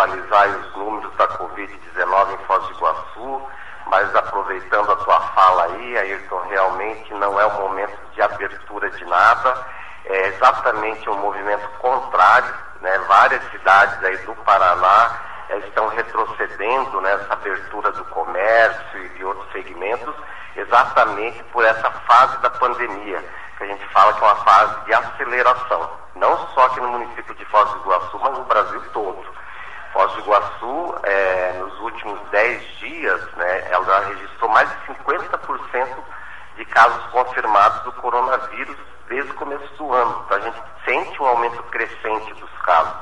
atualizar os números da Covid-19 em Foz do Iguaçu, mas aproveitando a tua fala aí, Ayrton, realmente não é o momento de abertura de nada, é exatamente um movimento contrário, né? Várias cidades aí do Paraná estão retrocedendo nessa abertura do comércio e de outros segmentos, exatamente por essa fase da pandemia, que a gente fala que é uma fase de aceleração, não só aqui no município de Foz do Iguaçu, mas no Brasil todo. Foz do Iguaçu, nos últimos 10 dias, né, ela já registrou mais de 50% de casos confirmados do coronavírus desde o começo do ano. Então a gente sente um aumento crescente dos casos.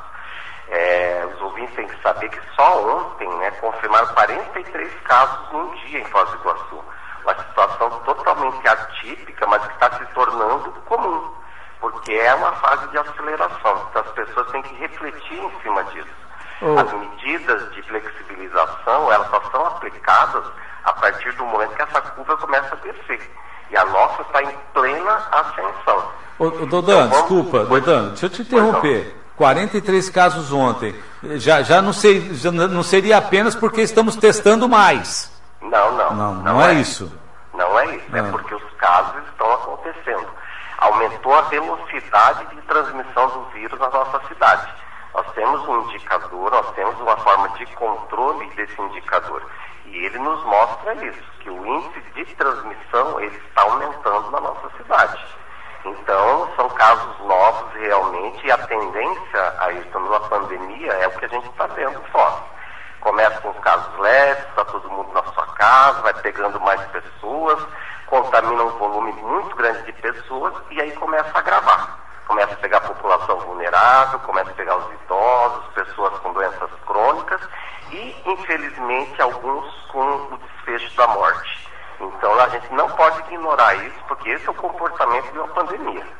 Os ouvintes têm que saber que só ontem, né, confirmaram 43 casos num dia em Foz do Iguaçu. Uma situação totalmente atípica, mas que está se tornando comum, porque é uma fase de aceleração. Então as pessoas têm que refletir em cima disso. As medidas de flexibilização, elas só são aplicadas a partir do momento que essa curva começa a descer. E a nossa está em plena ascensão. Dodan, então, desculpa, Dodan, deixa eu te interromper. 43 casos ontem. Já não seria apenas porque estamos testando mais. Não é isso. Não é isso, é porque os casos estão acontecendo. Aumentou a velocidade de transmissão do vírus na nossa cidade. Nós temos um indicador, nós temos uma forma de controle desse indicador. E ele nos mostra isso, que o índice de transmissão ele está aumentando na nossa cidade. Então, são casos novos realmente, e a tendência a isso numa pandemia é o que a gente está vendo fora. Começa com os casos leves, está todo mundo na sua casa, vai pegando mais pessoas, contamina um volume muito grande de pessoas e aí começa a agravar. Começa a pegar a população vulnerável, começa a pegar os idosos, pessoas com doenças crônicas e, infelizmente, alguns com o desfecho da morte. Então, a gente não pode ignorar isso, porque esse é o comportamento de uma pandemia.